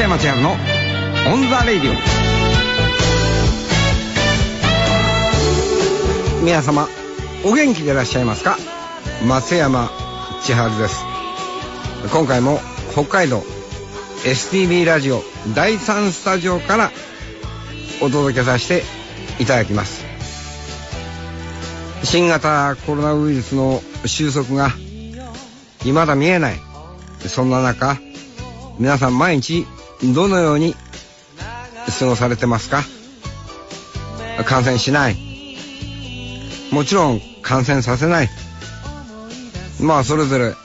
山千春のオンザレイディオ。皆様お元気でいらっしゃいますか。松山千春です。今回も北海道 STB ラジオ第3スタジオからお届けさせていただきます。新型コロナウイルスの収束が未だ見えない、そんな中、皆さん毎日どのように過ごされてますか。感染しない、もちろん感染させない、まあそれぞれ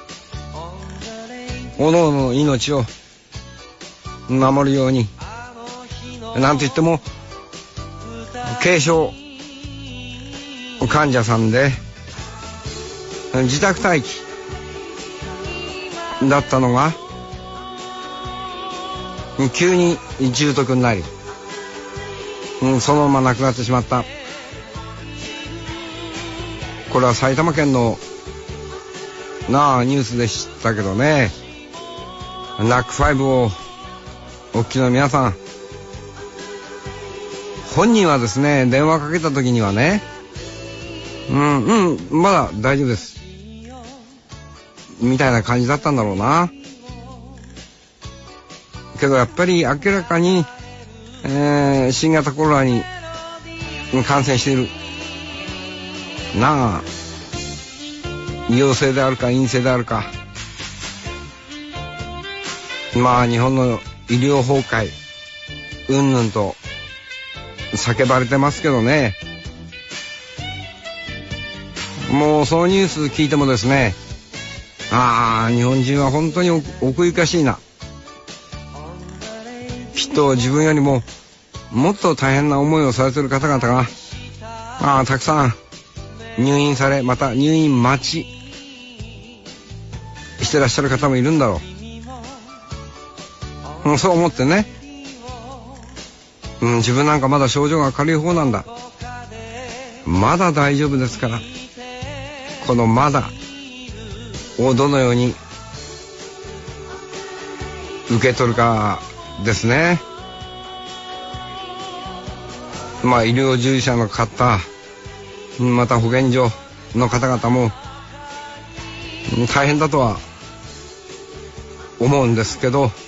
各々の命を守るように、なんといっても軽症患者さんで自宅待機だったのが急に重篤になり、そのまま亡くなってしまった。これは埼玉県のニュースで知ったけどね。ナック5をお聞きの皆さん、本人はですね、電話かけた時にはね、まだ大丈夫ですみたいな感じだったんだろうな。けどやっぱり明らかに、新型コロナに感染している陽性であるか陰性であるか、まあ日本の医療崩壊うんぬんと叫ばれてますけどね。もうそのニュース聞いてもですね、日本人は本当に奥ゆかしいな、きっと自分よりももっと大変な思いをされている方々がたくさん入院され、また入院待ちしてらっしゃる方もいるんだろう。そう思ってね、自分なんかまだ症状が軽い方なんだ、まだ大丈夫ですから、このまだをどのように受け取るかですね。まあ医療従事者の方、また保健所の方々も大変だとは思うんですけど、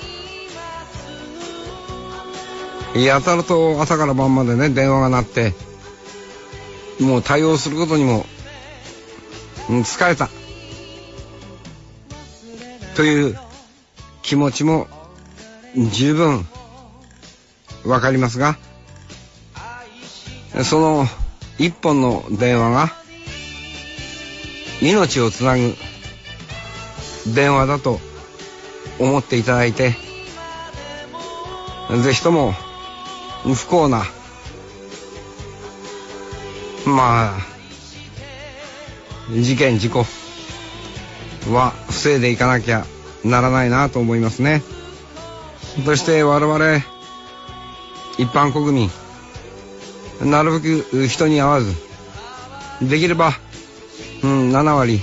やたらと朝から晩までね電話が鳴って、もう対応することにも疲れたという気持ちも十分わかりますが、その一本の電話が命をつなぐ電話だと思っていただいて、ぜひとも不幸な事件事故は防いでいかなきゃならないなと思いますね。そして我々一般国民、なるべく人に会わず、できれば、7割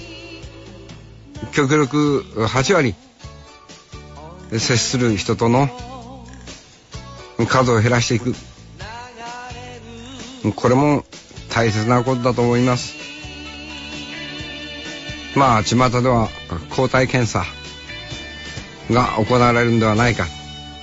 極力8割接する人との数を減らしていく、これも大切なことだと思います。巷では抗体検査が行われるんではないか。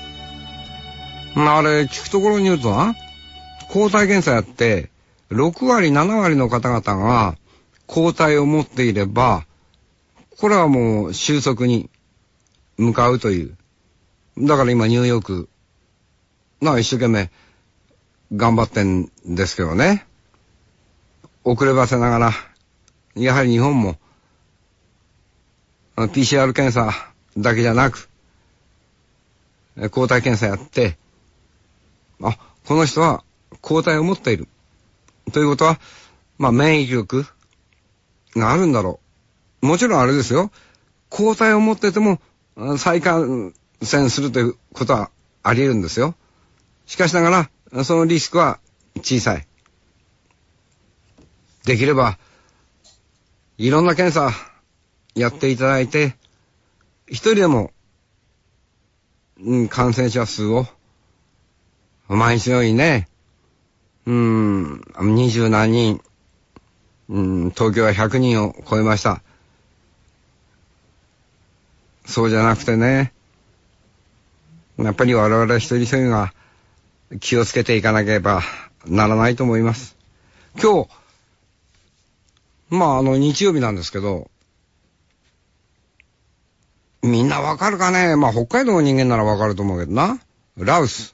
あれ聞くところによると抗体検査やって6割7割の方々が抗体を持っていれば、これはもう収束に向かうという。だから今ニューヨーク一生懸命頑張ってんですけどね。遅ればせながらやはり日本もPCR 検査だけじゃなく抗体検査やって、この人は抗体を持っているということは、免疫力があるんだろう。もちろんあれですよ、抗体を持ってても再感染するということはあり得るんですよ。しかしながらそのリスクは小さい。できればいろんな検査やっていただいて、一人でも感染者数を、毎日のようにね、20何人、東京は100人を超えました。そうじゃなくてね、やっぱり我々一人一人が気をつけていかなければならないと思います。今日、日曜日なんですけど、みんなわかるかね。北海道の人間ならわかると思うけどな。羅臼。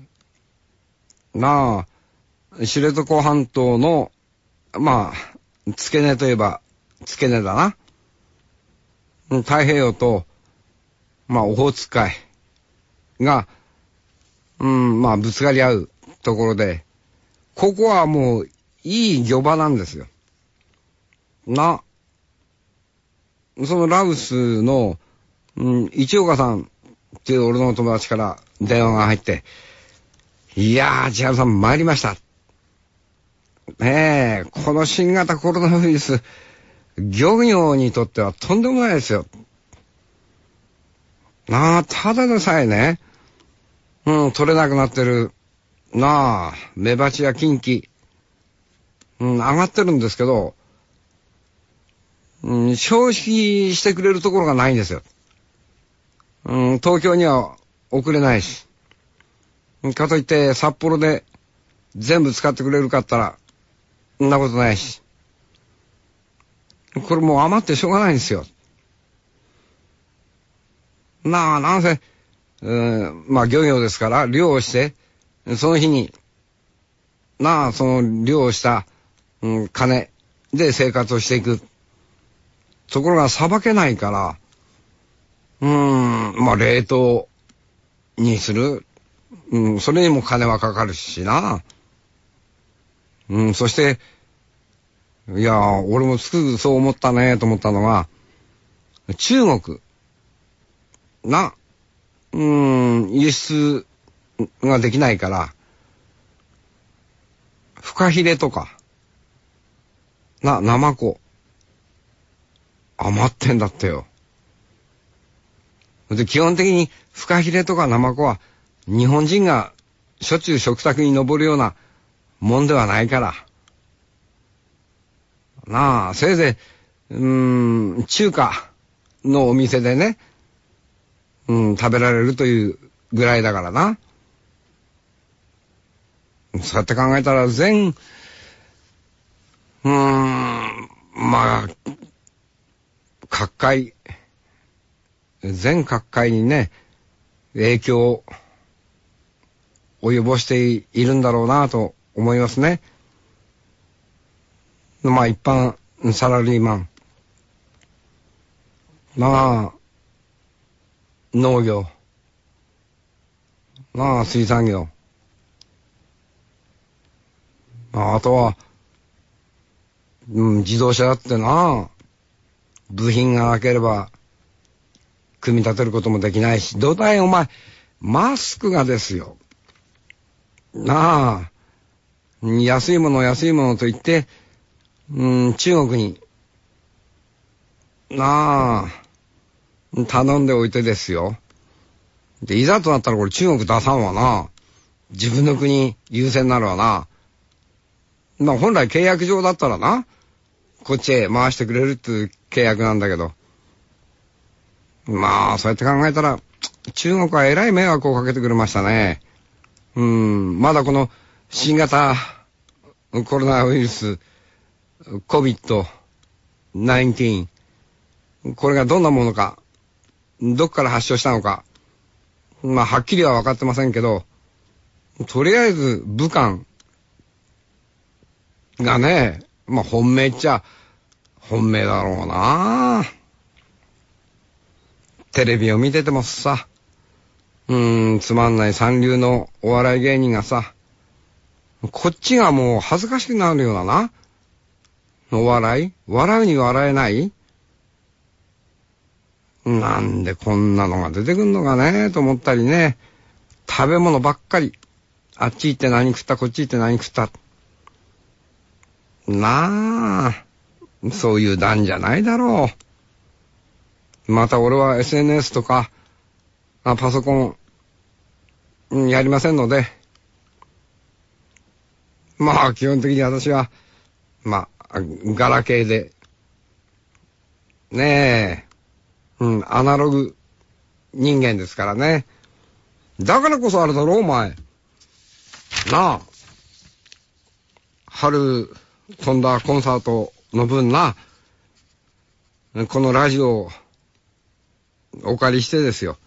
知床半島の、付け根といえば、付け根だな。太平洋と、オホーツク海が、ぶつかり合うところで、ここはもう、いい漁場なんですよ。その羅臼の、市岡さんっていう俺の友達から電話が入って、いやー、千春さん参りました。この新型コロナウイルス、漁業にとってはとんでもないですよ。ただでさえね、取れなくなってる、メバチやキンキ、上がってるんですけど、消費してくれるところがないんですよ。東京には送れないし。かといって札幌で全部使ってくれるかったら、そんなことないし。これもう余ってしょうがないんですよ。なんせ、漁業ですから、漁をして、その日に、その漁をした、金で生活をしていく。ところがさばけないから、冷凍にする。それにも金はかかるしな。そして、いやー、俺もすぐそう思ったねと思ったのが、中国、輸出ができないから、フカヒレとか、ナマコ、余ってんだってよ。で、基本的にフカヒレとかナマコは日本人がしょっちゅう食卓に上るようなもんではないから。せいぜい、中華のお店でね、食べられるというぐらいだからな。そうやって考えたら全各界にね、影響を及ぼしているんだろうなと思いますね。一般サラリーマン。農業。水産業。あとは、自動車だって部品がなければ、組み立てることもできないし、どうだいお前、マスクがですよ。安いものと言って、中国に、頼んでおいてですよ。で、いざとなったらこれ中国出さんわな。自分の国優先になるわな。本来契約上だったらな、こっちへ回してくれるっていう契約なんだけど。そうやって考えたら、中国はえらい迷惑をかけてくれましたね。まだこの新型コロナウイルス、COVID-19、これがどんなものか、どっから発症したのか、はっきりは分かってませんけど、とりあえず武漢がね、本命っちゃ本命だろうな。テレビを見ててもさ、つまんない三流のお笑い芸人がさ、こっちがもう恥ずかしくなるようなな、笑うに笑えない。なんでこんなのが出てくんのかねと思ったりね、食べ物ばっかり、あっち行って何食った、こっち行って何食った。そういう段じゃないだろう。また俺は SNS とか、パソコン、 やりませんので、まあ基本的に私は、まあ、ガラケーで、ねえ、アナログ人間ですからね。だからこそあれだろ、お前。なあ。春飛んだコンサートの分な、このラジオをお借りしてですよ。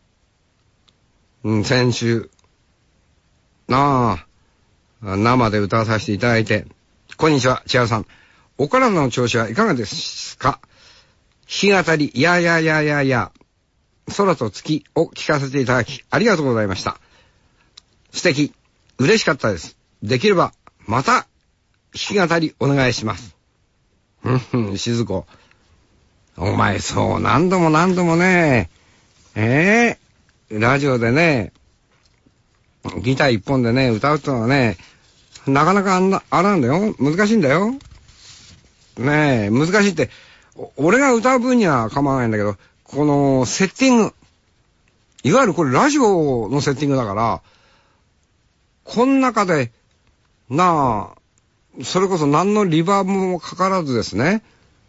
先週、なあ、生で歌わさせていただいて、こんにちは、千原さん。お体の調子はいかがですか？弾き語り、や、空と月を聞かせていただき、ありがとうございました。素敵、嬉しかったです。できれば、また、弾き語りお願いします。静子。お前、そう、何度もね、ラジオでね、ギター一本でね、歌うってのはね、なかなかあれなんだよ。難しいんだよ。ねえ、難しいって、俺が歌う分には構わないんだけど、このセッティング。いわゆるこれラジオのセッティングだから、この中で、なあ、それこそ何のリバーブもかからずですね。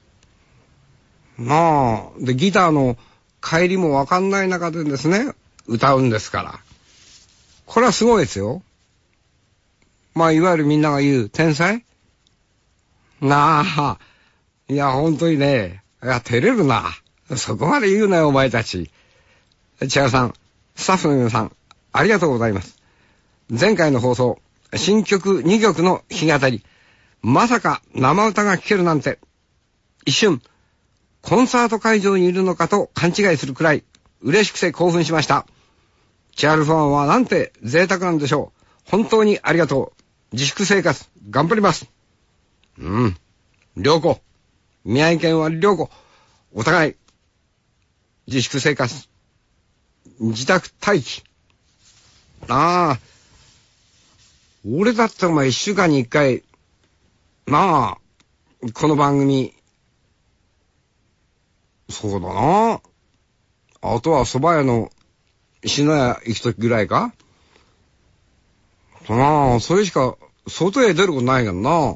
なあ、で、ギターの帰りもわかんない中でですね、歌うんですから。これはすごいですよ。まあ、いわゆるみんなが言う天才なあ、いや、本当にね、いや、照れるな。そこまで言うなよ、お前たち。千原さん、スタッフの皆さん、ありがとうございます。前回の放送、新曲2曲の弾き語り、まさか生歌が聴けるなんて、一瞬、コンサート会場にいるのかと勘違いするくらい、嬉しくて興奮しました。千原ファンはなんて贅沢なんでしょう。本当にありがとう。自粛生活、頑張ります。良子。宮城県は良子。お互い、自粛生活、自宅待機。ああ、俺だってお前1週間に1回、まあ、この番組、そうだな。あとは蕎麦屋の篠屋行くときぐらいか。まあ、それしか外へ出ることないからな。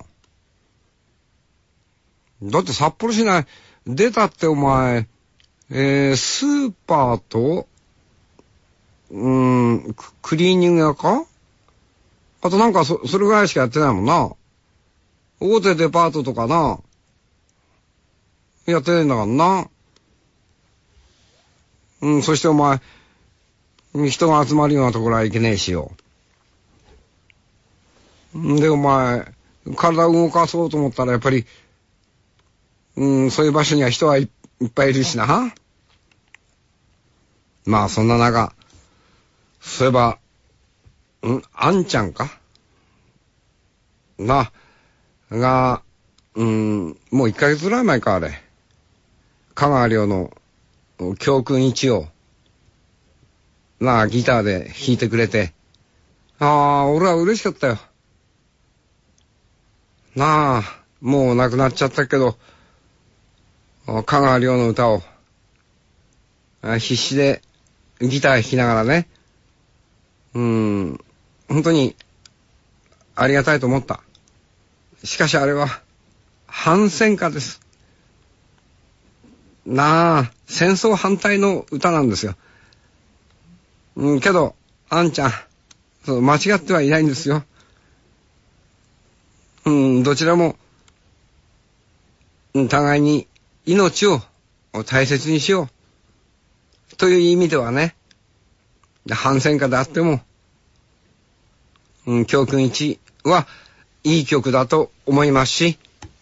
だって札幌市内出たってお前、スーパーと、クリーニング屋か？あとなんかそれぐらいしかやってないもんな。大手デパートとかな。やってないんだからな。そしてお前、人が集まるようなところは行けねえしよ。でお前、体を動かそうと思ったらやっぱり、そういう場所には人はいっぱいいるしな。まあそんな中、そういえば、あんちゃんかが、もう1ヶ月ぐらい前か、あれ。香川亮の教訓1を、ギターで弾いてくれて、俺は嬉しかったよ。もう亡くなっちゃったけど、香川亮の歌を、必死でギター弾きながらね、本当にありがたいと思った。しかしあれは反戦歌です。戦争反対の歌なんですよ。けど、あんちゃん、間違ってはいないんですよ。どちらも、互いに命を大切にしよう。という意味ではね、反戦歌であっても、教訓1はいい曲だと思いますし、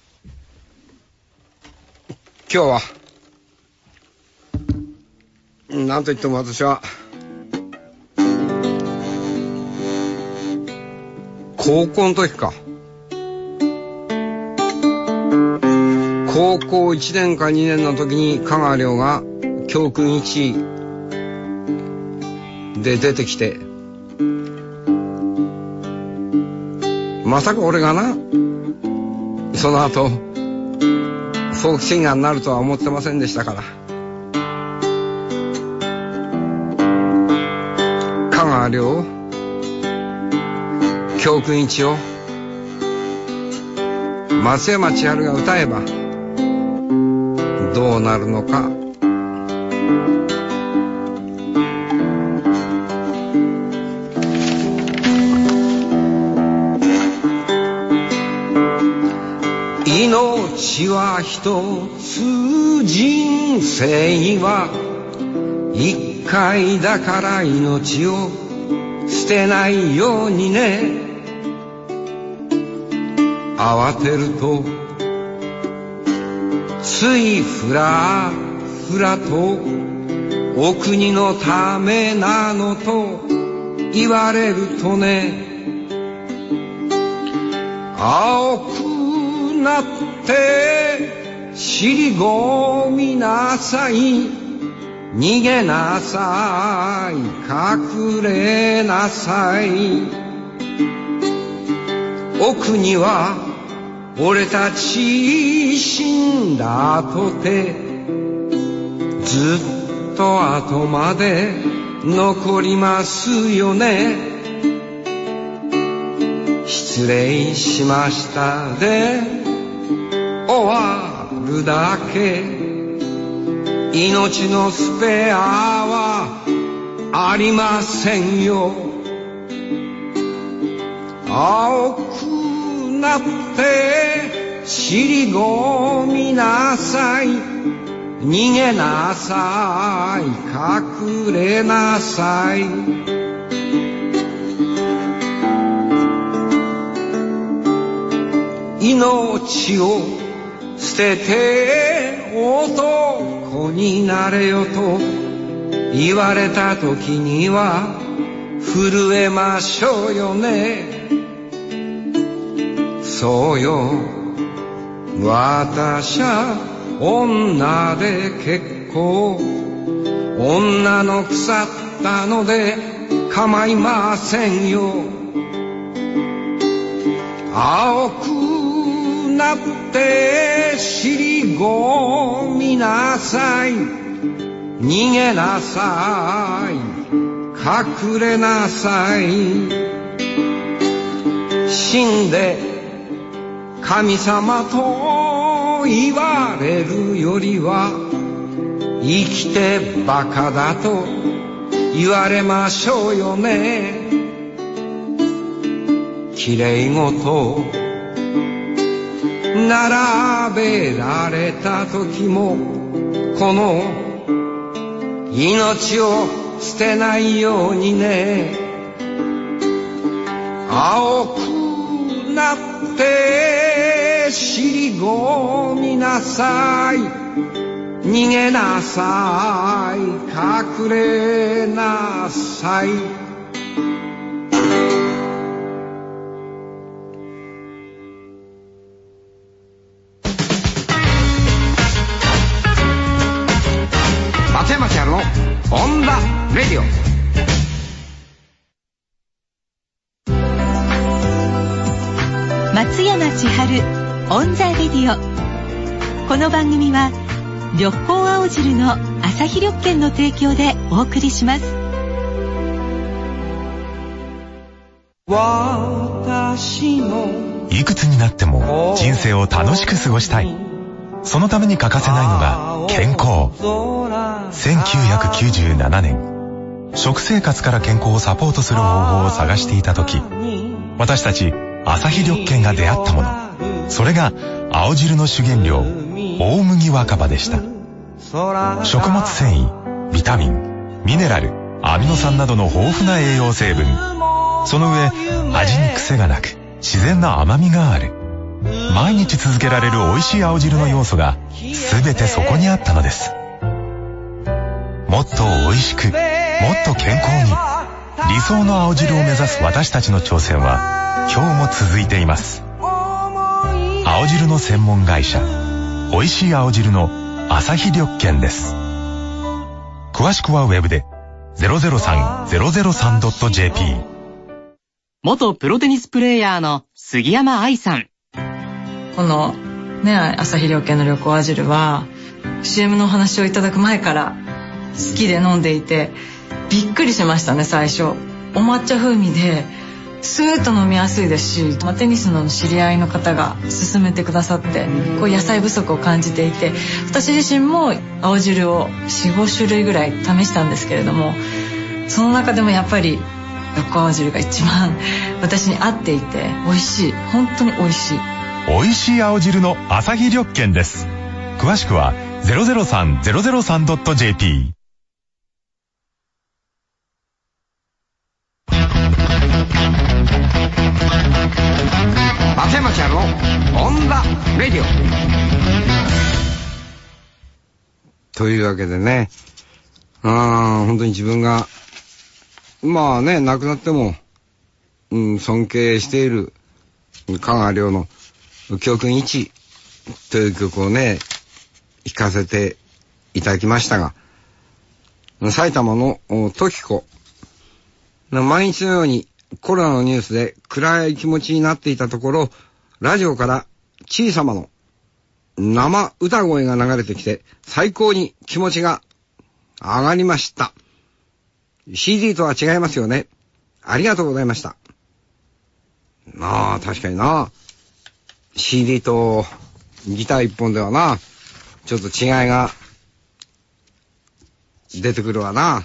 今日は、なんといっても私は、高校の時か。高校1年か2年の時に香川亮が教訓1で出てきて、まさか俺がな、その後フォークシンガーになるとは思ってませんでしたから。香川川亮、教訓一を松山千春が歌えばどうなるのか。命は一つ、人生は一回だから命を捨てないようにね。慌てるとついふらふらとお国のためなのと言われるとね、青くなって尻込みなさい、逃げなさい、隠れなさい。お国は俺たち死んだとてずっと後まで残りますよね。失礼しましたで終わるだけ。命のスペアはありませんよ。青くなって尻込みなさい、逃げなさい、隠れなさい。命を捨てて男になれよと言われた時には震えましょうよね。そうよ、私は女で結構、女の腐ったので構いませんよ。青くなって尻込みなさい、逃げなさい、隠れなさい。死んで神様と言われるよりは生きてバカだと言われましょうよね。きれいごと並べられた時もこの命を捨てないようにね。青くなって尻込みなさい、逃げなさい、隠れなさい。松山千春のオンダレディオ。 松山千春オンザレディオ。この番組は緑宝青汁の朝日緑券の提供でお送りします。 いくつになっても人生を楽しく過ごしたい。そのために欠かせないのが健康。1997年、食生活から健康をサポートする方法を探していた時、私たち朝日緑券が出会ったもの、それが青汁の主原料大麦若葉でした。食物繊維、ビタミン、ミネラル、アミノ酸などの豊富な栄養成分、その上味に癖がなく自然な甘みがある。毎日続けられる美味しい青汁の要素が全てそこにあったのです。もっと美味しく、もっと健康に、理想の青汁を目指す私たちの挑戦は今日も続いています。青汁の専門会社、美味しい青汁の朝日緑券です。詳しくはウェブで 003-003.jp。 元プロテニスプレーヤーの杉山愛さん。 このね、朝日緑券の緑黄青汁は CM のお話をいただく前から好きで飲んでいて、びっくりしましたね。最初お抹茶風味でスーッと飲みやすいですし、テニスの知り合いの方が勧めてくださって、こう野菜不足を感じていて、私自身も青汁を 4,5 種類ぐらい試したんですけれども、その中でもやっぱり緑青汁が一番私に合っていて美味しい。本当に美味しい。 美味しい青汁のアサヒ緑健です。詳しくは 003-003.jp。 松山千春のオンザレディオというわけでね、本当に自分がまあね、亡くなっても、尊敬している香川亮の教訓1という曲をね、弾かせていただきましたが、埼玉の時子、毎日のようにコロナのニュースで暗い気持ちになっていたところ、ラジオから小さまの生歌声が流れてきて最高に気持ちが上がりました。CD とは違いますよね。ありがとうございました。確かにな。CD とギター一本ではな、ちょっと違いが出てくるわな。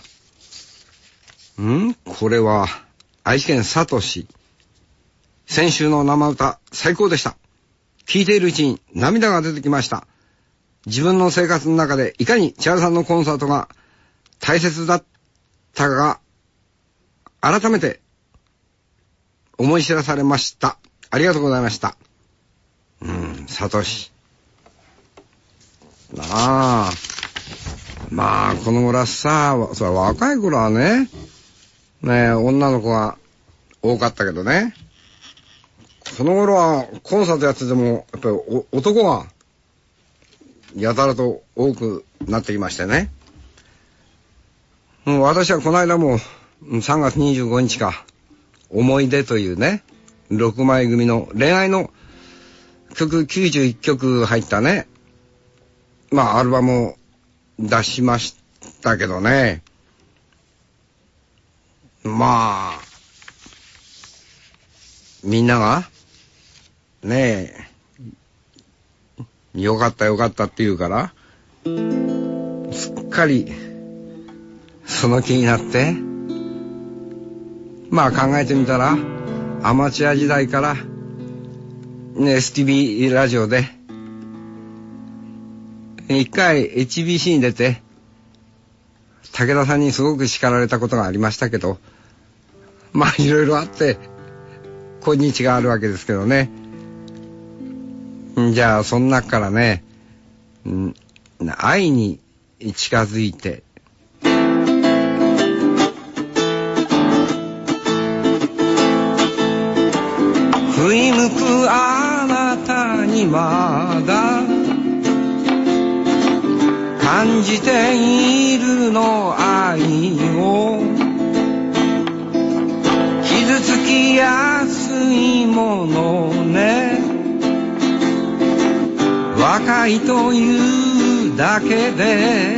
これは愛知県佐藤市。先週の生歌最高でした。聴いているうちに涙が出てきました。自分の生活の中でいかに千春さんのコンサートが大切だったかが改めて思い知らされました。ありがとうございました。佐藤市。まあこの頃はさ、それ若い頃はね、女の子が多かったけどね、この頃はコンサートやっててもやっぱり男がやたらと多くなってきましてね。私はこの間も3月25日か、思い出というね、6枚組の恋愛の曲91曲入ったね、アルバムを出しましたけどね、みんながねえ、よかったよかったって言うから、すっかりその気になって、考えてみたら、アマチュア時代から、STB ラジオで、一回 HBC に出て、武田さんにすごく叱られたことがありましたけど、いろいろあって、今日があるわけですけどね。じゃあ、その中からね、愛に近づいて、振り向くあなたにまだ感じているの愛を、傷つきやすいものね、若いというだけで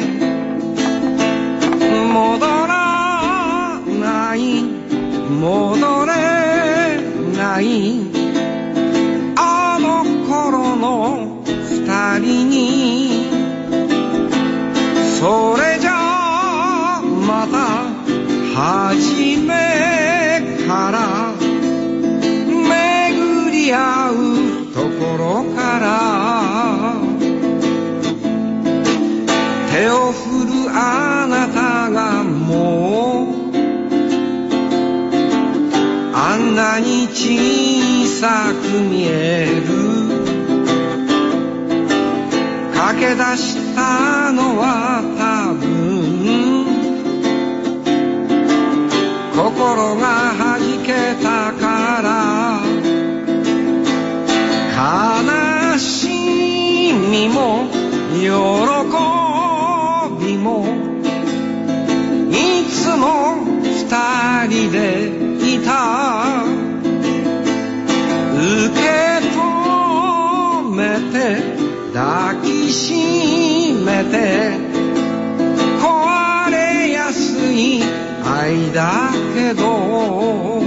戻らない戻れないあの頃の二人に、それじゃまた初めから巡り合うところから、手を振るあなたがもうあんなに小さく見える。駆け出したのは多分心が弾けたから、悲しみも喜びもいつも二人でいた。受け止めて抱きしめて壊れやすい愛だけど、 よ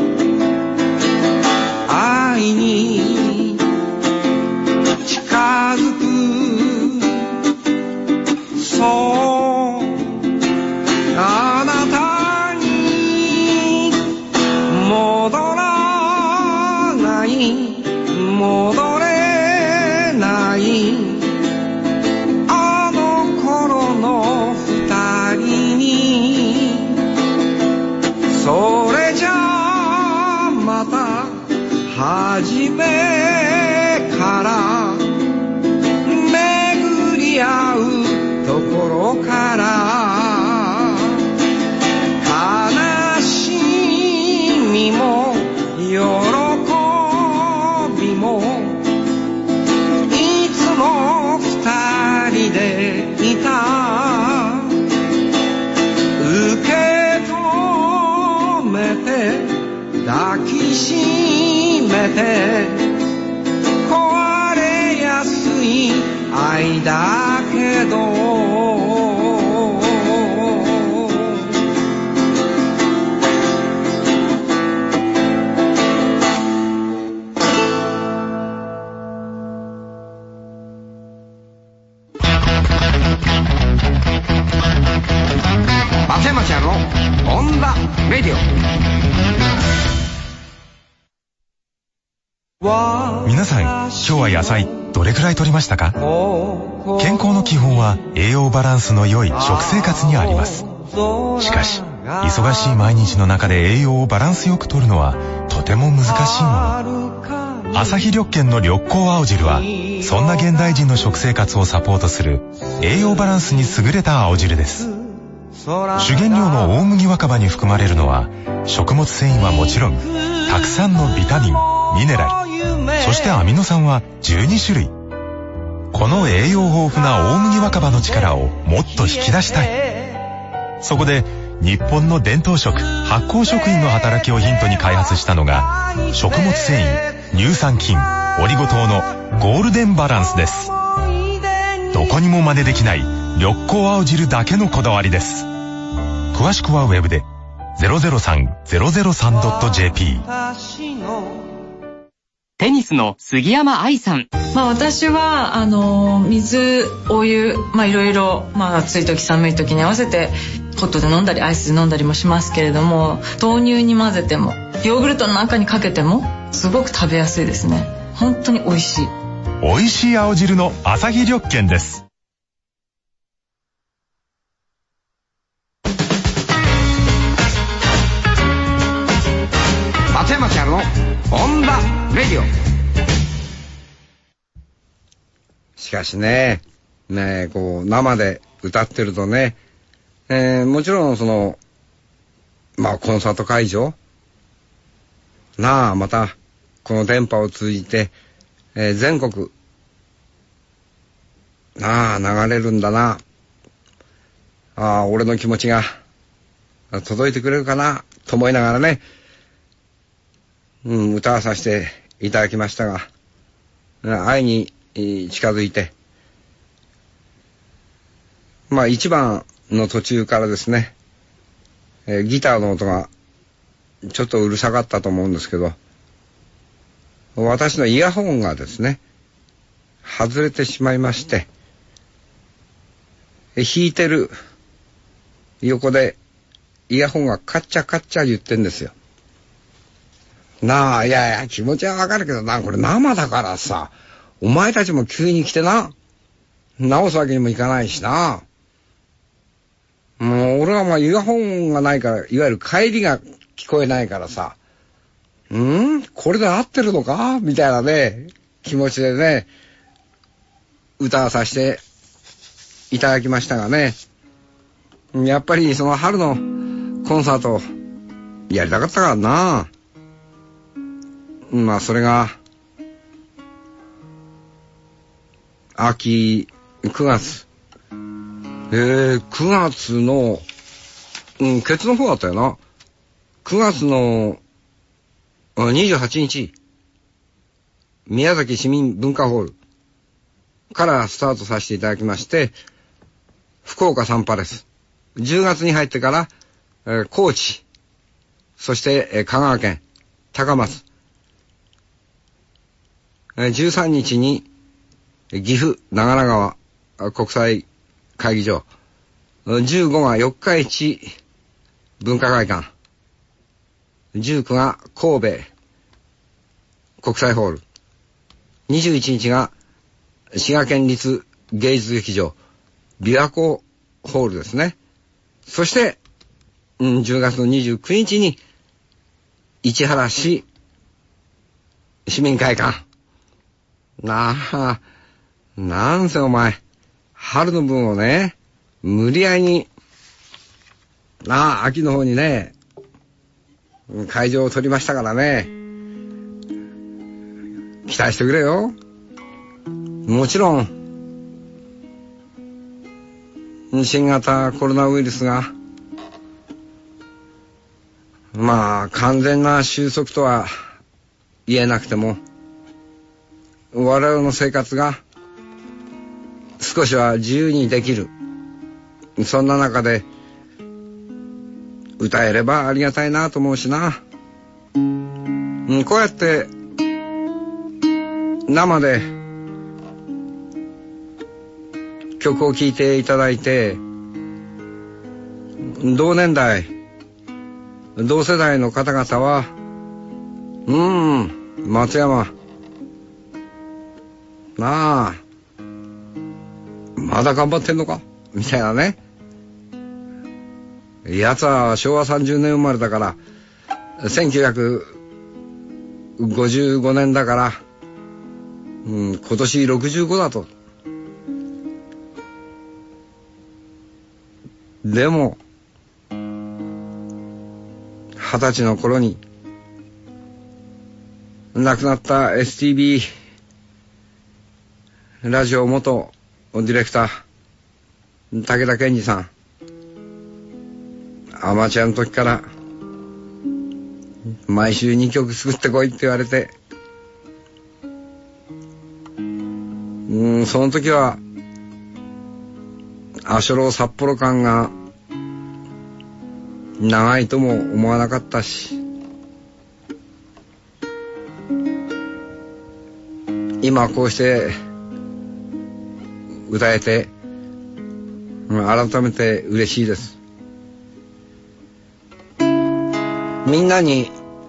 愛に近づくそうあなたに戻らない戻れないあの頃の二人にそれじゃあまた初めから巡り合うところから悲しみも喜びもいつも二人でいた受け止めて抱きしめて壊れやすい愛だけど松山ちゃんのオンザレディオ。 皆さん、今日は野菜どれくらい摂りましたか？健康の基本は栄養バランスの良い食生活にあります。しかし、忙しい毎日の中で栄養をバランスよく摂るのはとても難しいもの。アサヒ緑健の緑光青汁はそんな現代人の食生活をサポートする栄養バランスに優れた青汁です。主原料の大麦若葉に含まれるのは食物繊維はもちろんたくさんのビタミン、ミネラル、そしてアミノ酸は12種類。この栄養豊富な大麦若葉の力をもっと引き出したい。そこで日本の伝統食発酵食品の働きをヒントに開発したのが食物繊維、乳酸菌、オリゴ糖のゴールデンバランスです。どこにも真似できない緑光青汁だけのこだわりです。詳しくはウェブで 003-003.jp。 テニスの杉山愛さん。 私は水、お湯、いろいろ、暑い時寒い時に合わせてホットで飲んだりアイスで飲んだりもしますけれども、豆乳に混ぜてもヨーグルトの中にかけてもすごく食べやすいですね。本当に美味しい。 美味しい青汁のアサヒ緑健です。 松山千春のオンザレディオ。しかしね、こう生で歌ってるとね、もちろんそのコンサート会場またこの電波を通じて、全国流れるんだな。俺の気持ちが届いてくれるかなと思いながらね、歌わさせていただきましたが、愛に近づいて、一番の途中からですね、ギターの音がちょっとうるさかったと思うんですけど、私のイヤホンがですね外れてしまいまして、弾いてる横でイヤホンがカッチャカッチャ言ってんですよ。いや気持ちはわかるけどこれ生だからさ、お前たちも急に来て直すわけにもいかないしな。もう俺はイヤホンがないから、いわゆる帰りが聞こえないからさ、これで合ってるのかみたいなね気持ちでね歌わさせていただきましたがね、やっぱりその春のコンサートやりたかったからな。それが秋9月9月のケツの方だったよな。9月の28日宮崎市民文化ホールからスタートさせていただきまして、福岡サンパレス、10月に入ってから、高知、 そして香川県高松、13日に岐阜長良川国際会議場、15が四日市文化会館、19が神戸国際ホール、21日が滋賀県立芸術劇場琵琶湖ホールですね。そして、10月の29日に市原市市民会館。なんせお前春の分をね無理やりに秋の方にね会場を取りましたからね、期待してくれよ。もちろん新型コロナウイルスが完全な収束とは言えなくても、我々の生活が少しは自由にできる、そんな中で歌えればありがたいなと思うしな。こうやって生で曲を聴いていただいて、同年代同世代の方々は松山まだ頑張ってんのかみたいなね。奴は昭和30年生まれだから1955年だから、今年65だと。でも20歳の頃に亡くなった STB ラジオ元ディレクター武田健二さん、アマチュアの時から毎週2曲作ってこいって言われて、その時は阿蘇路札幌間が長いとも思わなかったし、今こうして歌えて改めて嬉しいです。みんなに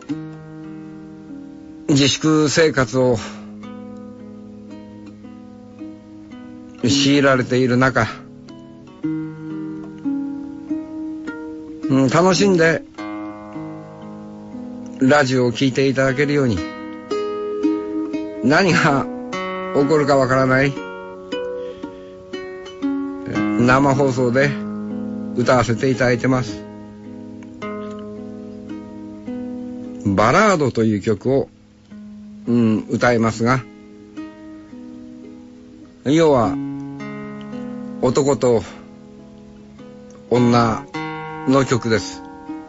自粛生活を強いられている中、楽しんでラジオを聴いていただけるように、何が起こるかわからない生放送で歌わせていただいてます。バラードという曲を、歌いますが、要は男と女の曲です。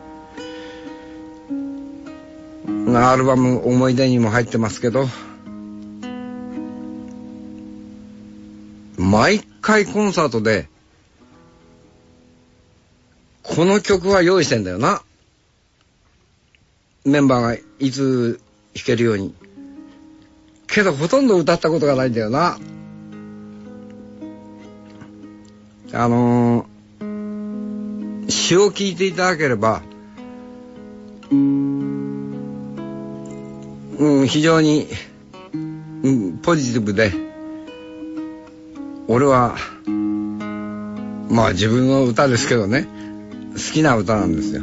アルバム思い出にも入ってますけど、毎回コンサートでこの曲は用意してんだよな、メンバーがいつ弾けるように。けどほとんど歌ったことがないんだよな。詩を聞いていただければ、非常に、ポジティブで、俺は自分の歌ですけどね、好きな歌なんですよ。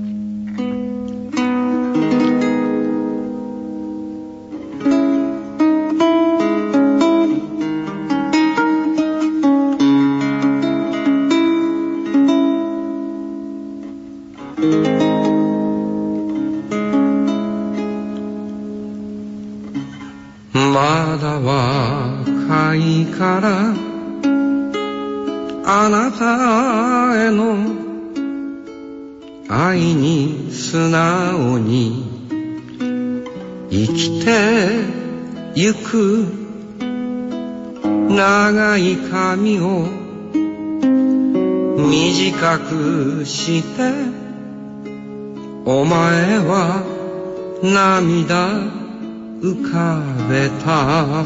まだ若いからあなたへの愛に素直に生きてゆく。長い髪を短くしてお前は涙浮かべた。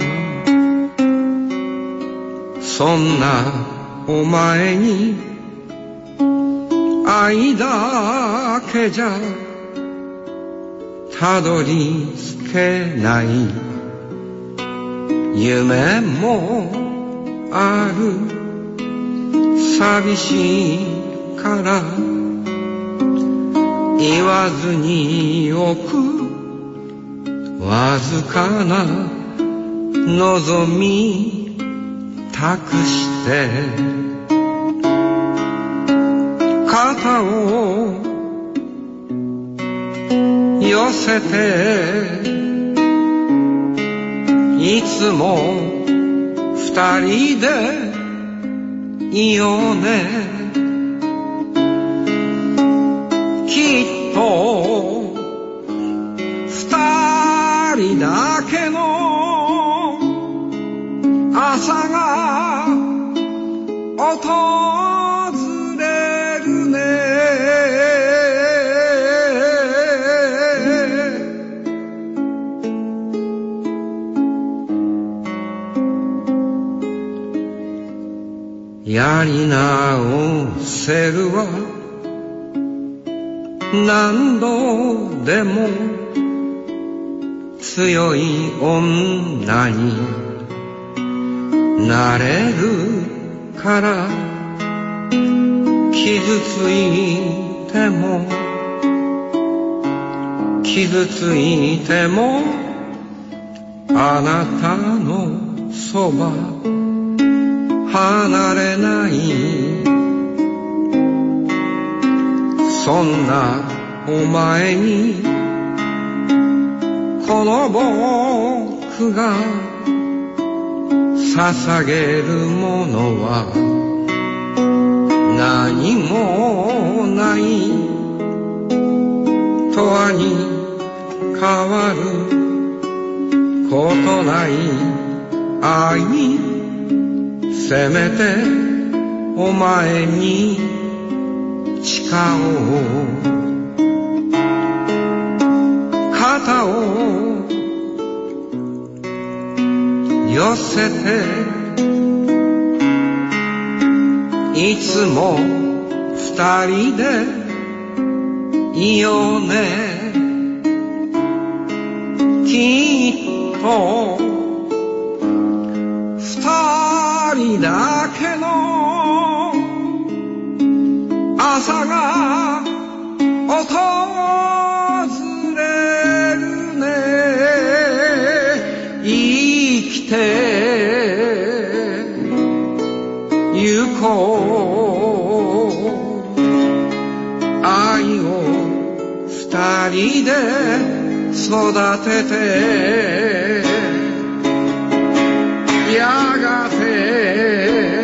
そんなお前に愛だけじゃたどり着けない夢もある。寂しいから言わずにおくわずかな望み託して肩を寄せていつも二人でいようね。きっと二人だけの朝が訪れるね。やり直せるわ何度でも強い女になれるから傷ついても傷ついてもあなたのそば離れない。そんなお前にこの僕が捧げるものは何もない。永遠に変わることない愛にせめてお前に誓おう。肩を寄せていつも二人でいようね。きっと二人だけの朝が訪れるね。生きてゆこう。愛を二人で育ててやがて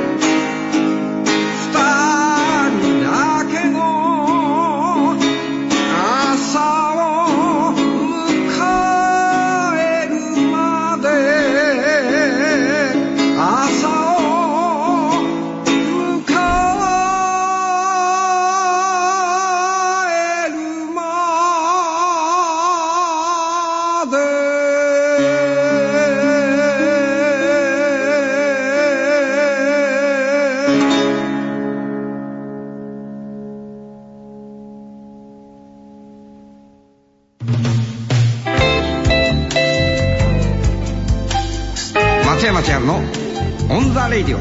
松山千春のオンザレイディ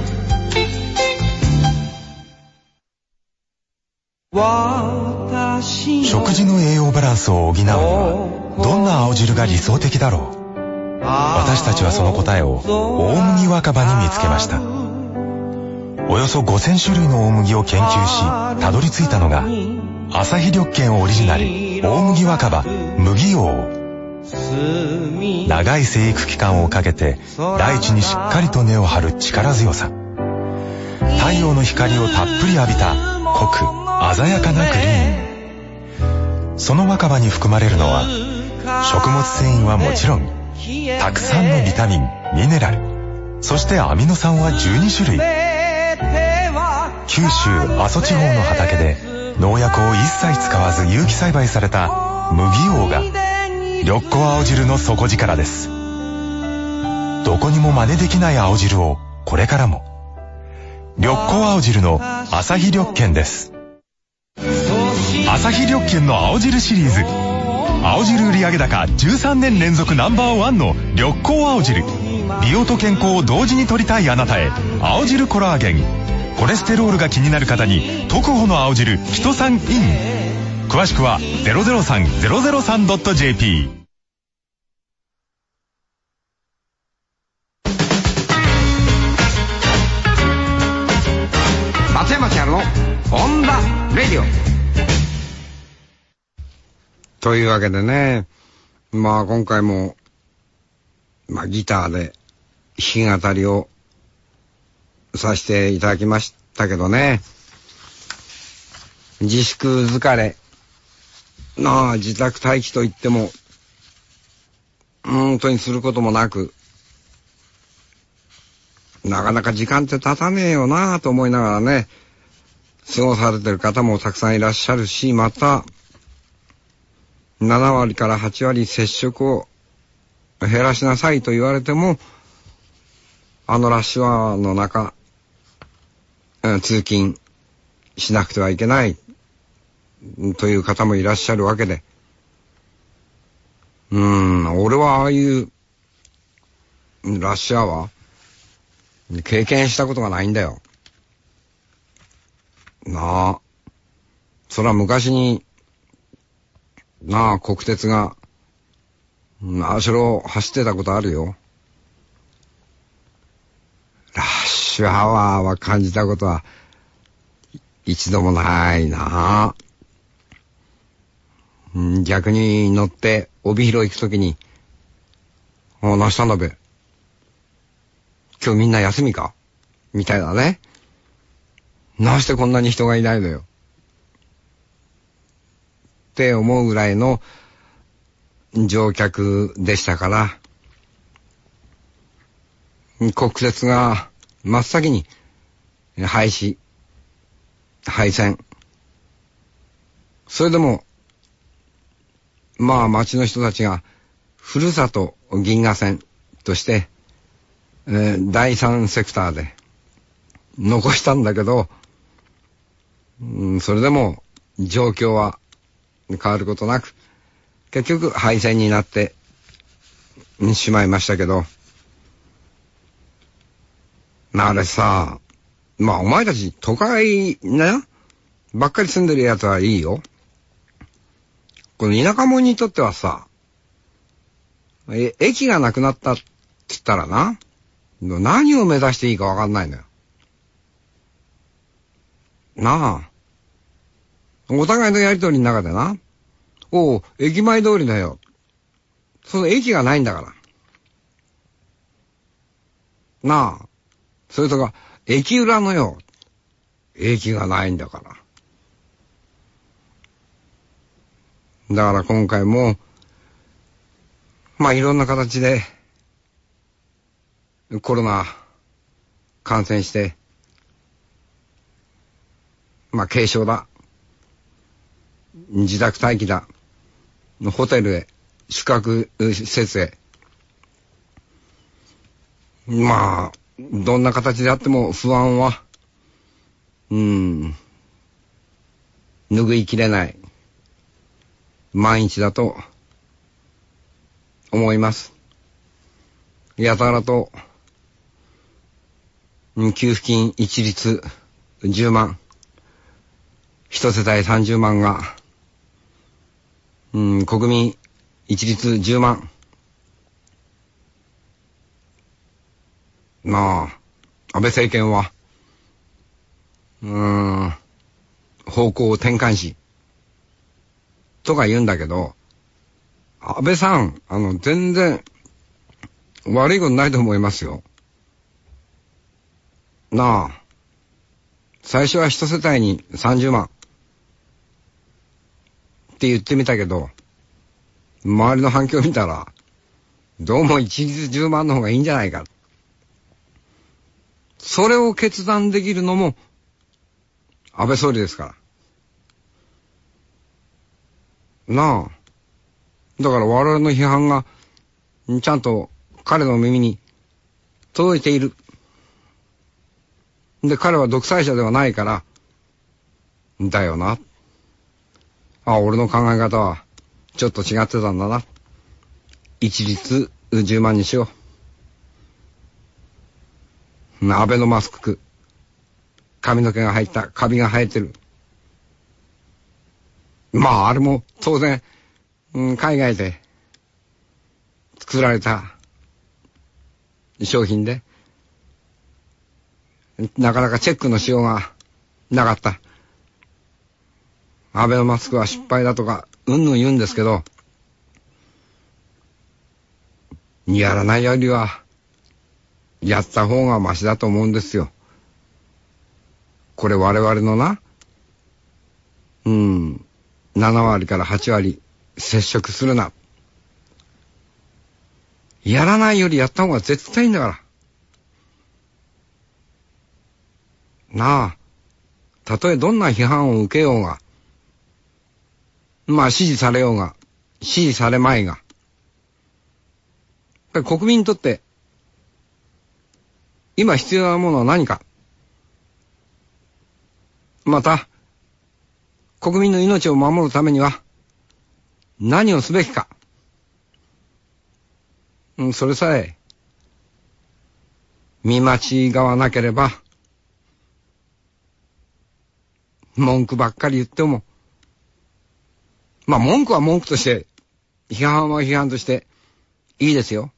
オ。 食事の栄養バランスを補うにはどんな青汁が理想的だろう。私たちはその答えを大麦若葉に見つけました。およそ5000種類の大麦を研究したどり着いたのが朝日緑健オリジナル大麦若葉麦王。長い生育期間をかけて大地にしっかりと根を張る力強さ。太陽の光をたっぷり浴びた濃く鮮やかなグリーン。その若葉に含まれるのは食物繊維はもちろんたくさんのビタミン、ミネラル、そしてアミノ酸は12種類。九州阿蘇地方の畑で農薬を一切使わず有機栽培された麦王が緑光青汁の底力です。どこにも真似できない青汁をこれからも。緑光青汁のアサヒ緑健です。アサヒ緑健の青汁シリーズ。青汁売上高13年連続ナンバーワンの緑光青汁。美容と健康を同時に取りたいあなたへ、青汁コラーゲン。コレステロールが気になる方に特保の青汁キトサンイン。詳しくは 003-003.jp。 松山千春のオンダレディオというわけでね、今回もギターで弾き語りをさせていただきましたけどね、自粛疲れ自宅待機といっても本当にすることもなく、なかなか時間って経たねえよなと思いながらね、過ごされてる方もたくさんいらっしゃるし、また7割から8割接触を減らしなさいと言われても、ラッシュアワーの中、通勤しなくてはいけないという方もいらっしゃるわけで、俺はああいうラッシュアワー経験したことがないんだよ。それは昔に国鉄がそれを走ってたことあるよ。ラッシュアワーは感じたことは一度もないな。逆に乗って帯広行くときに、何したんだべ、今日みんな休みかみたいなね。なしてこんなに人がいないのよって思うぐらいの乗客でしたから、国鉄が真っ先に廃止、廃線。それでも町の人たちがふるさと銀河線として、第三セクターで残したんだけど、それでも状況は変わることなく結局廃線になってしまいましたけど、あれさ、お前たち都会ばっかり住んでるやつはいいよ。この田舎者にとってはさ、駅がなくなったって言ったら何を目指していいかわかんないのよ。お互いのやりとりの中で駅前通りだよ。その駅がないんだから。それとか、駅裏のよ。駅がないんだから。だから今回も、いろんな形で、コロナ感染して、軽症だ。自宅待機だ。ホテルへ、宿泊施設へ。どんな形であっても不安は、拭いきれない毎日だと思います。やたらと、給付金一律10万、一世帯30万が、国民一律10万。安倍政権は、方向を転換し、とか言うんだけど、安倍さん、全然、悪いことないと思いますよ。最初は一世帯に30万。って言ってみたけど、周りの反響を見たら、どうも一律10万の方がいいんじゃないか。それを決断できるのも安倍総理ですから。 なあ。だから我々の批判がちゃんと彼の耳に届いている。で、彼は独裁者ではないから、だよな。あ、俺の考え方はちょっと違ってたんだな。一律10万にしよう。アベノマスク、髪の毛が入ったカビが生えてる。まああれも当然、海外で作られた商品で、なかなかチェックのしようがなかった。アベノマスクは失敗だとかうんぬん言うんですけど、やらないよりはやった方がマシだと思うんですよ。これ我々のな、7割から8割接触するな。やらないよりやった方が絶対いいんだから。なあ、たとえどんな批判を受けようが、まあ支持されようが、支持されまいが、やっぱり国民にとって今必要なものは何か。また、国民の命を守るためには何をすべきか。それさえ見間違わなければ、文句ばっかり言っても、まあ文句は文句として、批判は批判としていいですよ。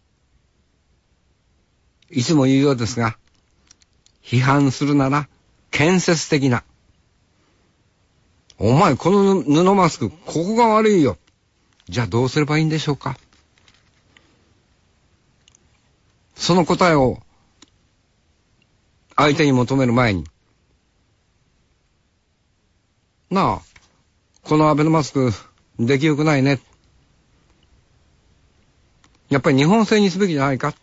いつも言うようですが、批判するなら建設的な。お前この布マスク、ここが悪いよ。じゃあどうすればいいんでしょうか。その答えを相手に求める前に、なあ、このアベノマスク出来よくないね。やっぱり日本製にすべきじゃないか。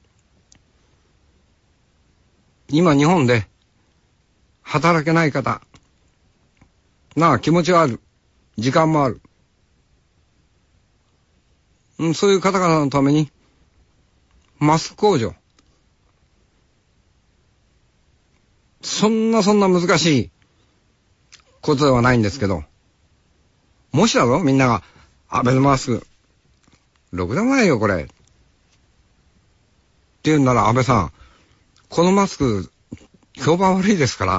今日本で働けない方、なあ、気持ちはある。時間もある。そういう方々のために、マスク工場。そんな難しいことではないんですけど、もしだぞ、みんなが、アベノマスク、ろくでもないよ、これ。って言うんなら、安倍さん、このマスク、評判悪いですから、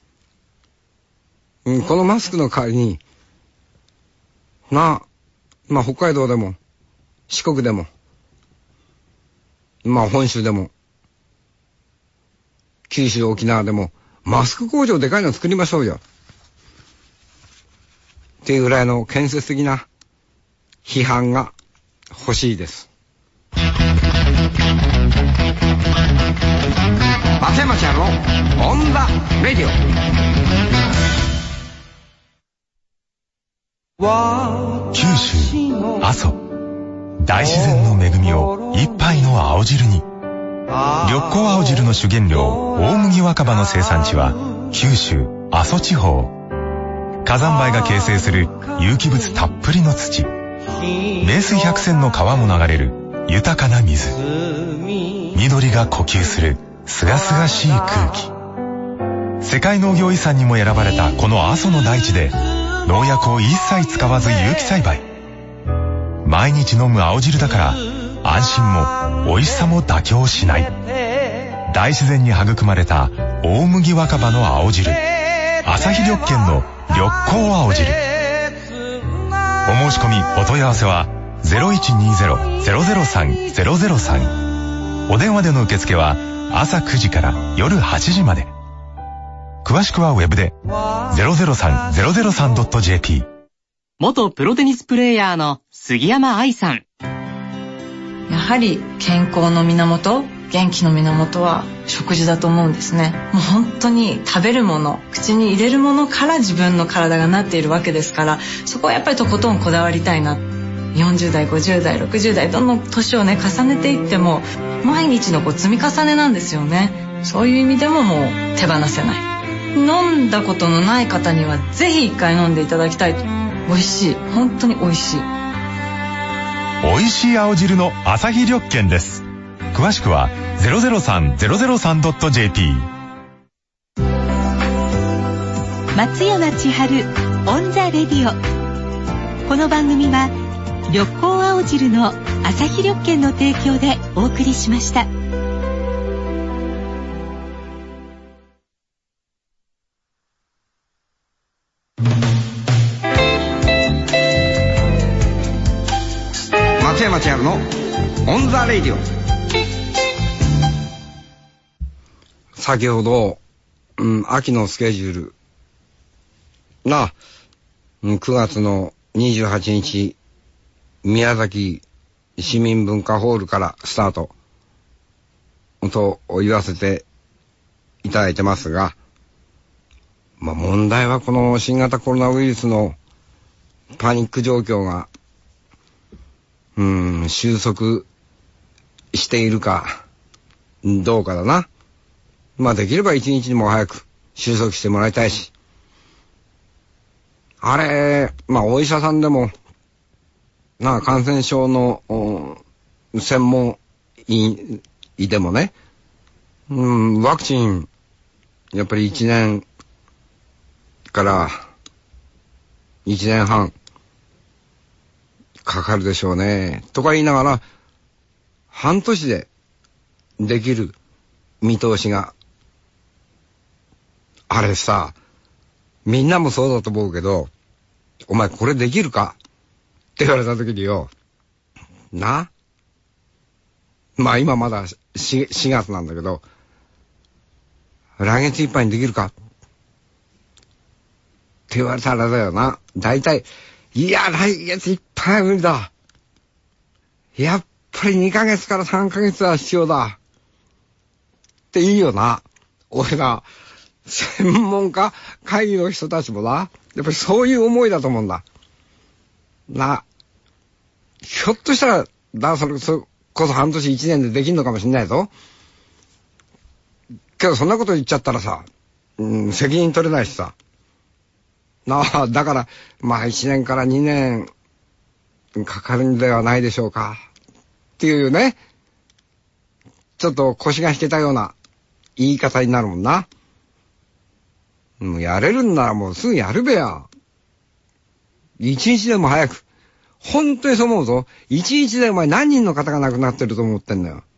このマスクの代わりに、まあ北海道でも、四国でも、まあ本州でも、九州沖縄でも、マスク工場でかいの作りましょうよ。っていうぐらいの建設的な批判が欲しいです。松山千春のオンザレディオ。 九州阿蘇、大自然の恵みを一杯の青汁に。緑光青汁の主原料大麦若葉の生産地は九州阿蘇地方。火山灰が形成する有機物たっぷりの土、名水百選の川も流れる豊かな水、緑が呼吸するすがすがしい空気。世界農業遺産にも選ばれたこの阿蘇の大地で農薬を一切使わず有機栽培。毎日飲む青汁だから安心も美味しさも妥協しない。大自然に育まれた大麦若葉の青汁、朝日緑見の緑光青汁。お申し込みお問い合わせは 0120-003-003。 お電話での受付は朝9時から夜8時まで。詳しくはウェブで 003-003.jp。 元プロテニスプレーヤーの杉山愛さん。 やはり健康の源、元気の源は食事だと思うんですね。もう本当に食べるもの、口に入れるものから自分の体がなっているわけですから、そこはやっぱりとことんこだわりたいな。40代、50代、60代、どんどん年をね重ねていっても毎日の積み重ねなんですよね。そういう意味でももう手放せない。飲んだことのない方にはぜひ一回飲んでいただきたい。 美味しい。本当に美味しい。 美味しい青汁の朝日緑券です。詳しくは 003-003.jp。 松山千春オンザレディオ。この番組は緑光青汁の朝日緑券の提供でお送りしました。 松山千春のオンザレディオ。先ほど、秋のスケジュールな、9月の28日宮崎市民文化ホールからスタートと言わせていただいてますが、問題はこの新型コロナウイルスのパニック状況が収束しているかどうかだな。できれば一日にも早く収束してもらいたいし、あれ、お医者さんでも感染症の専門医でもね、ワクチンやっぱり1年から1年半かかるでしょうねとか言いながら、半年でできる見通しが、あれさ、みんなもそうだと思うけど、お前これできるかって言われた時によ、今まだ 4月なんだけど、来月いっぱいにできるかって言われたらだよな。だいたい、いや来月いっぱいは無理だ、やっぱり2ヶ月から3ヶ月は必要だっていいよな。俺ら専門家会議の人たちもな、やっぱりそういう思いだと思うんだひょっとしたらそれこそ半年1年でできんのかもしんないぞ。けどそんなこと言っちゃったらさ、責任取れないしさだから1年から2年かかるんではないでしょうかっていうね、ちょっと腰が引けたような言い方になるもんな。やれるんならもうすぐやるべや。一日でも早く。本当にそう思うぞ。一日でお前何人の方が亡くなってると思ってんだよ。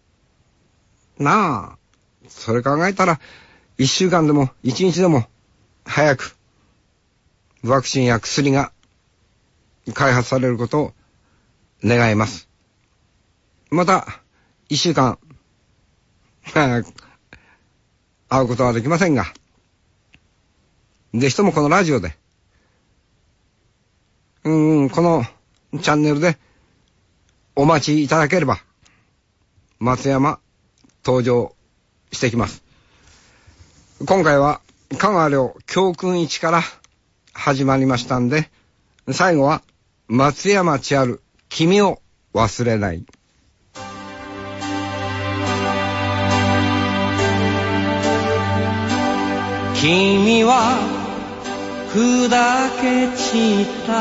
それ考えたら、1週間でも1日でも早くワクチンや薬が開発されることを願います。また1週間会うことはできませんが、ぜひともこのラジオでこのチャンネルでお待ちいただければ松山登場してきます。今回は香川亮教訓1から始まりましたんで、最後は松山千春君を忘れない。 君は砕け散った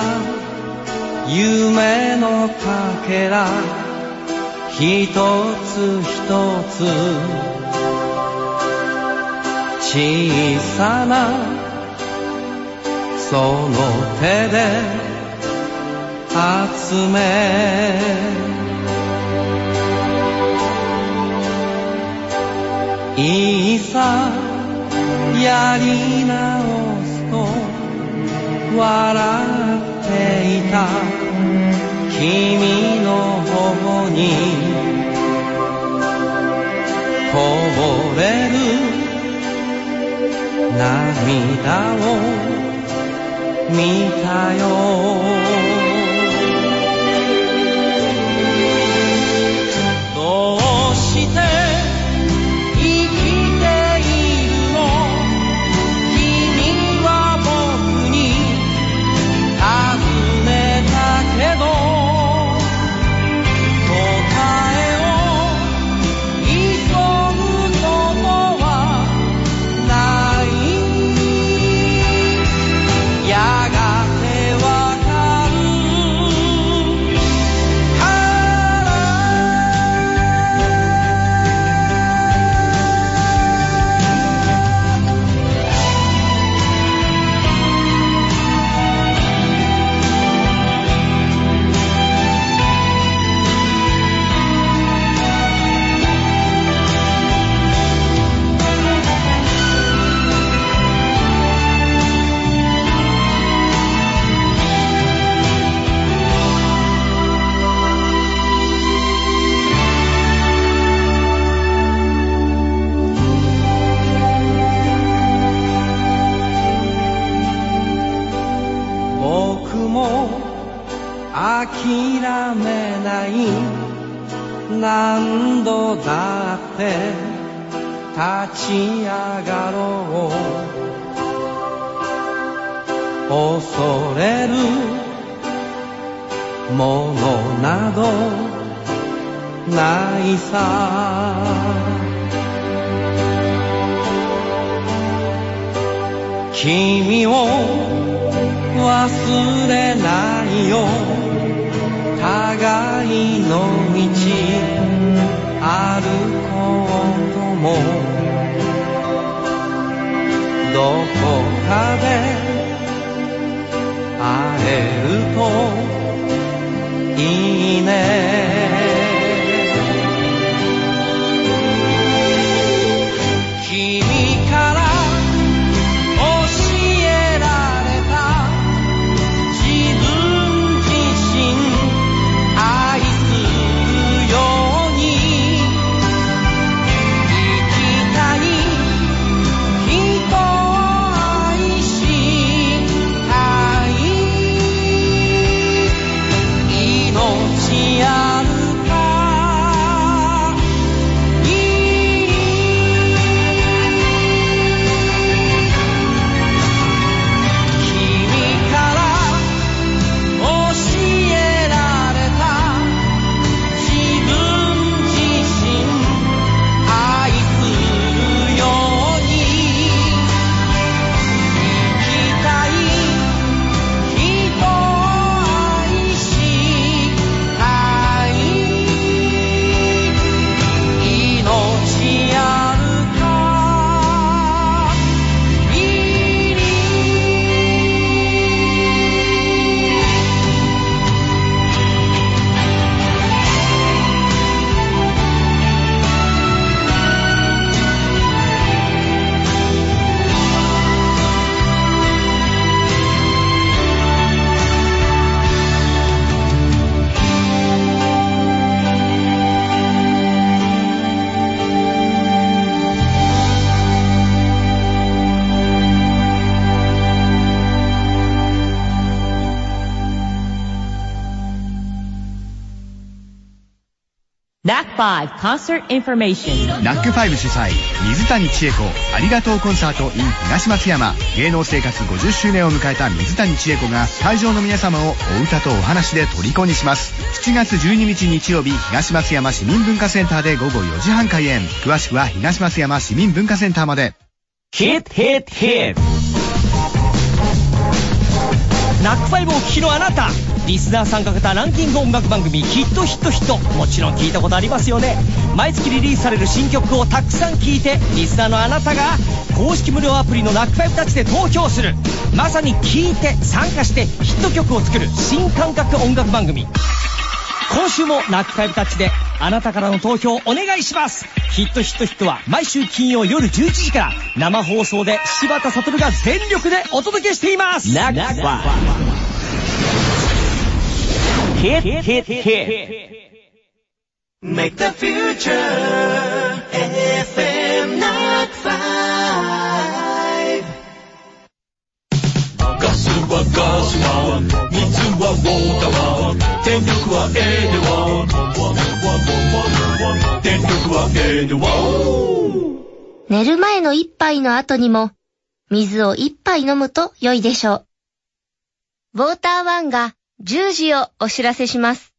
夢のかけら一つ一つ小さなその手で集めいざやり直すと笑っていた君の頬にこぼれる涙を見たよ。どうして生きているの？君は僕に尋ねたけど答えを急ぐことはない。やがてはない何度だって立ち上がろう恐れるものなどないさ君を忘れないよ互いの道歩こうともどこかで会えるといいね君から教えられた自分自身愛するように生きたい人を愛したい命ある限り君から教えられた自分自身愛するように生きたい人を愛したい命ある限り NAC5 Concert Information。 NAC5 主催水谷千恵子ありがとうコンサート in 東松山。芸能生活50周年を迎えた水谷千恵子が会場の皆様をお歌とお話で虜にします。7月12日日曜日、東松山市民文化センターで午後4時半開演。詳しくは東松山市民文化センターまで。 ヒットヒットヒット。NAC5 を聴きのあなた、リスナー参加型ランキング音楽番組ヒットヒットヒット、もちろん聞いたことありますよね。毎月リリースされる新曲をたくさん聴いて、リスナーのあなたが公式無料アプリの NAC5 たちで投票する、まさに聴いて参加してヒット曲を作る新感覚音楽番組。今週も NAC5 タッチであなたからの投票お願いします。ヒットヒットヒットは毎週金曜夜11時から生放送で柴田悟が全力でお届けしています。 NAC5 Hit, hit, hit. Make the future FM NAC5 ガスはガスは水はウォーターは電力はエネワ電力はエネワ。 寝る前の一杯の後にも水を一杯飲むと良いでしょう。ウォーターワンが10時をお知らせします。